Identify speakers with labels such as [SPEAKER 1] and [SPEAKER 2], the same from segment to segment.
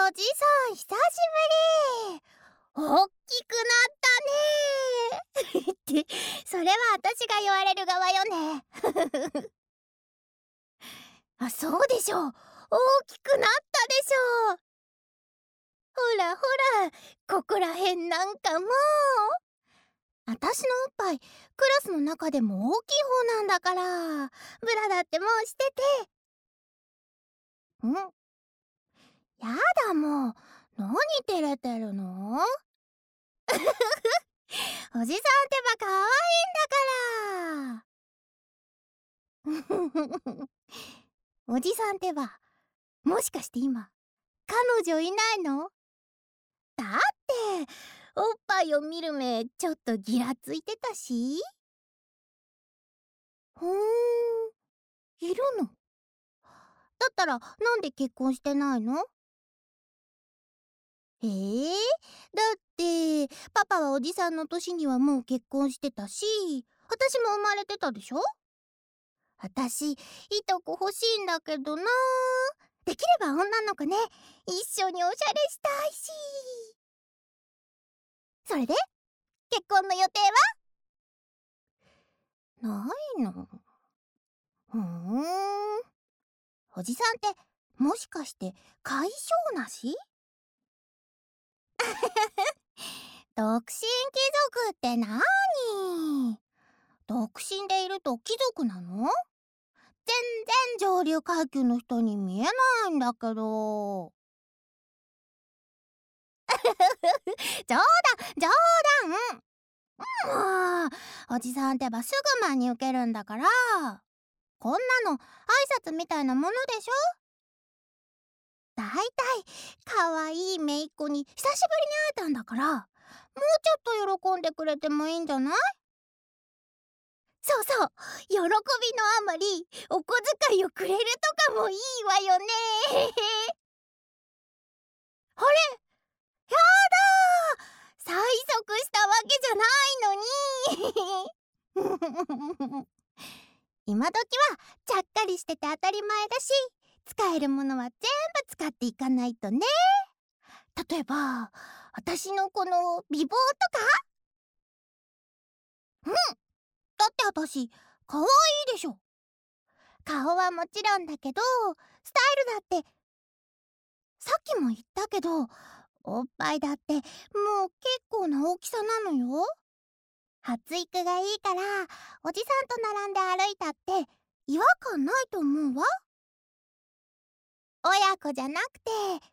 [SPEAKER 1] おじさん久しぶり。おっきくなったねってそれは私が言われる側よねあ、そうでしょう。大きくなったでしょう。ほらほら、ここらへんなんかもう私のおっぱいクラスの中でも大きい方なんだから、ブラだってもうしてて。やだもう、何照れてるのおじさんってば可愛いんだからおじさんってば、もしかして今彼女いないの？だっておっぱいを見る目ちょっとギラついてたし。いるの？だったらなんで結婚してないの？だってパパはおじさんの年にはもう結婚してたし、私も生まれてたでしょ。私いとこ欲しいんだけどな。できれば女の子ね、一緒におしゃれしたいし。それで結婚の予定は？ないの？おじさんってもしかして解消なし？独身貴族ってなーに？独身でいると貴族なの？全然上流階級の人に見えないんだけど。冗談冗談。もうおじさんってばすぐ真に受けるんだから。こんなの挨拶みたいなものでしょ。だいたい可愛い姪っ子に久しぶりに会えたんだから、もうちょっと喜んでくれてもいいんじゃない？そうそう、喜びのあまりお小遣いをくれるとかもいいわよねあれ、やだー、催促したわけじゃないのに今時はちゃっかりしてて当たり前だし、使えるものは全部使っていかないとね。例えば私のこの美貌とか。だって私可愛いでしょ。顔はもちろんだけど、スタイルだってさっきも言ったけど、おっぱいだってもう結構な大きさなのよ。発育がいいからおじさんと並んで歩いたって違和感ないと思うわ。親子じゃなくて、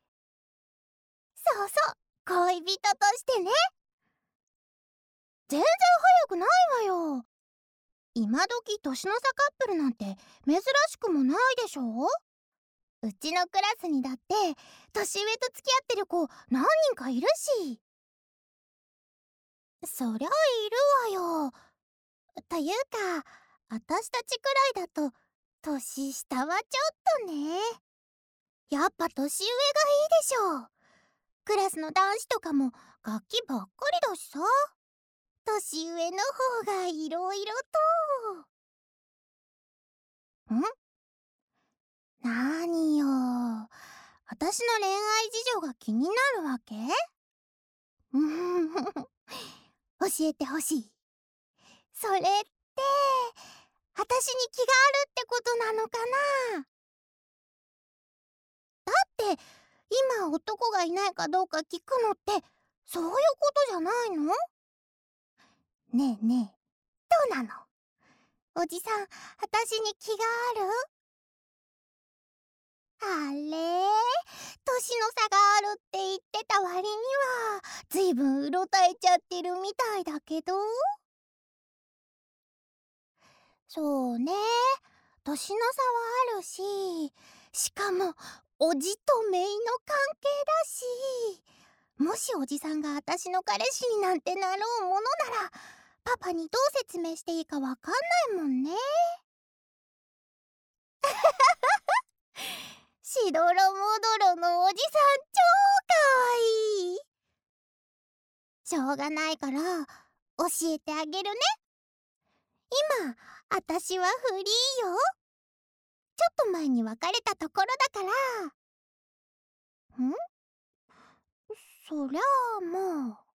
[SPEAKER 1] そうそう、恋人としてね。全然早くないわよ。今時年の差カップルなんて珍しくもないでしょ。うちのクラスにだって年上と付き合ってる子何人かいるし。そりゃいるわよ。というか私たちくらいだと年下はちょっとね。やっぱ年上がいいでしょ。クラスの男子とかも楽器ばっかりだしさ。年上の方がいろいろと。なーによ、私の恋愛事情が気になるわけ？教えてほしい。それって私に気があるってことなのかな？だって今男がいないかどうか聞くのってそういうことじゃないの？ねえねえ、どうなの？おじさん、私に気がある？あれ、年の差があるって言ってた割にはずいぶんうろたえちゃってるみたいだけど。そうね、年の差はあるし、しかもおじと姪の関係だし、もしおじさんが私の彼氏になんてなろうものなら、パパにどう説明していいかわかんないもんね。しどろもどろのおじさん超かわいい。しょうがないから教えてあげるね。今私はフリーよ。ちょっと前に別れたところだから。 そりゃあもう。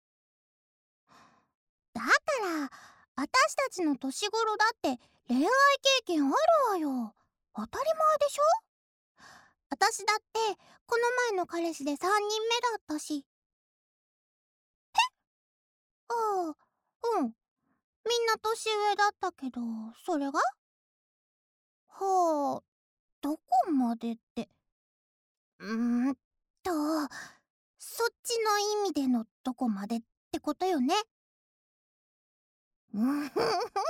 [SPEAKER 1] だから私たちの年頃だって恋愛経験あるわよ。当たり前でしょ。私だってこの前の彼氏で3人目だったし。ああ、うん。みんな年上だったけど、それが？はあ、どこまでって。うーんと、そっちの意味でのどこまでってことよね。うんふふ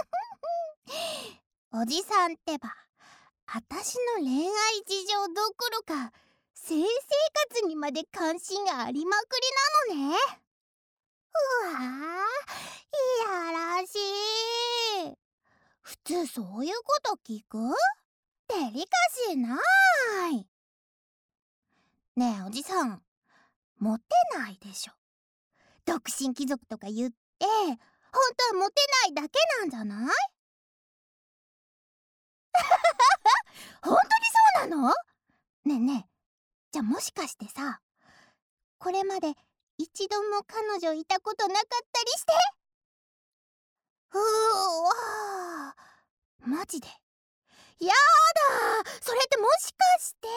[SPEAKER 1] おじさんってば、あたしの恋愛事情どころか、性生活にまで関心がありまくりなのね。うわあ、いやらしい。普通そういうこと聞く？デリカシーない。ねえおじさん、モテないでしょ。独身貴族とか言って本当はモテないだけなんじゃない？本当にそうなの？ねえねえ、じゃあもしかしてさ、これまで一度も彼女いたことなかったりして？うわー、マジで？やだー、それってもしかして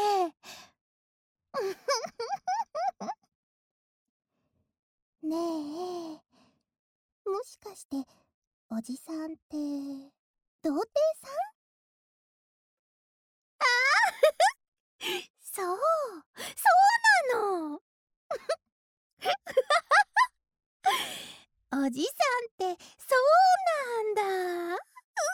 [SPEAKER 1] ねえ、もしかしておじさんって童貞さん？そう、そうなの。おじさんってそうなんだ。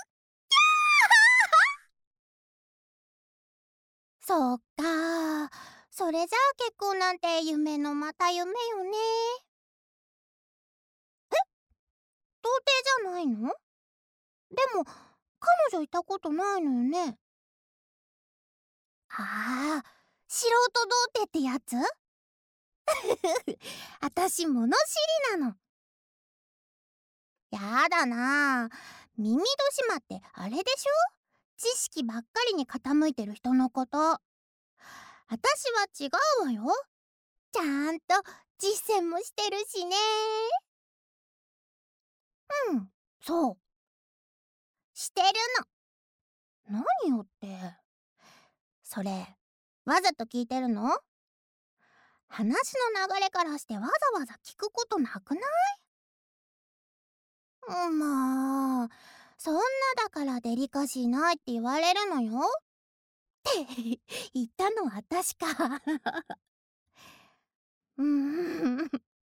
[SPEAKER 1] そっか。それじゃあ結婚なんて夢のまた夢よね。童貞じゃないの？でも彼女いたことないのよね。ああ、素人童貞ってやつ？あたし物知りなの。やだなあ。耳戸島ってあれでしょ？知識ばっかりに傾いてる人のこと。あたしは違うわよ。ちゃんと実践もしてるしね。うん、そう。してるの。何よって。それ、わざと聞いてるの？話の流れからしてわざわざ聞くことなくない？まあ、そんなだからデリカシーないって言われるのよ。って言ったのは確か。うーん、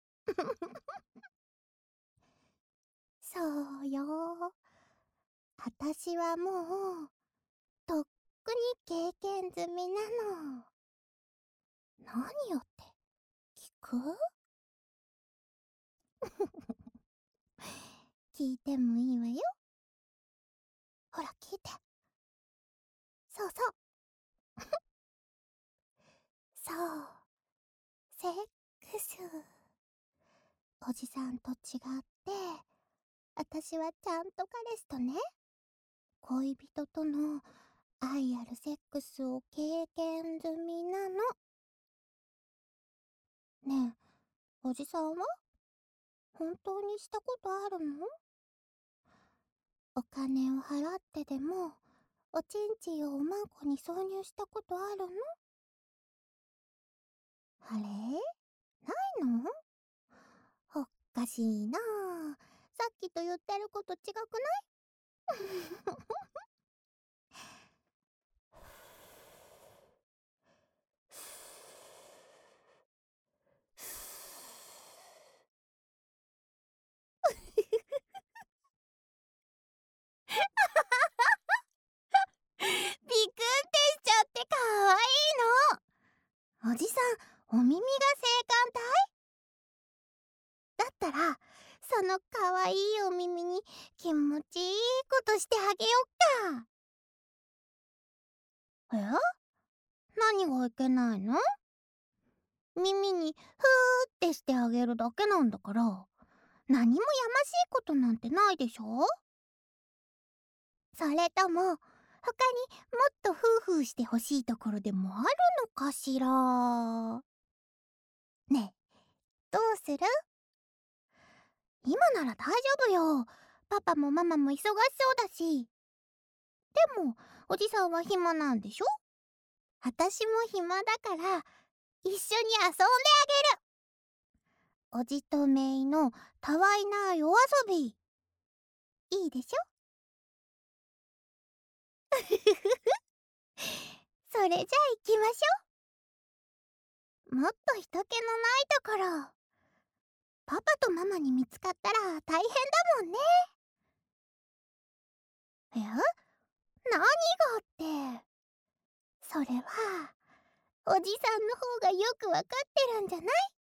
[SPEAKER 1] そうよ。あたしはもう、とっくに経験済みなの。何よって聞く？聞いてもいいわよ。ほら聞いて。そうそう。そう。セックス。おじさんと違って、あたしはちゃんと彼氏とね、恋人との愛あるセックスを経験済みなの。ねえ、おじさんは本当にしたことあるの？お金を払ってでも、おちんちんをおまんこに挿入したことあるの？あれ？ないの？おっかしいなあ。さっきと言ってること違くない？ビクンってしちゃってかわいいの。おじさん、お耳が性感帯？だったら、そのかわいいお耳に気持ちいいことしてあげよっか。何がいけないの？耳にふーってしてあげるだけなんだから、何もやましいことなんてないでしょ？それとも、他にもっとフーフーしてほしいところでもあるのかしら？ねえ、 どうする？今なら大丈夫よ。パパもママも忙しそうだし。でも、おじさんは暇なんでしょ？私も暇だから、一緒に遊んであげる。おじとめいのたわいないお遊び。いいでしょ？それじゃあ行きましょう。もっと人気のないところ。パパとママに見つかったら大変だもんね。何がって。それは、おじさんの方がよくわかってるんじゃない？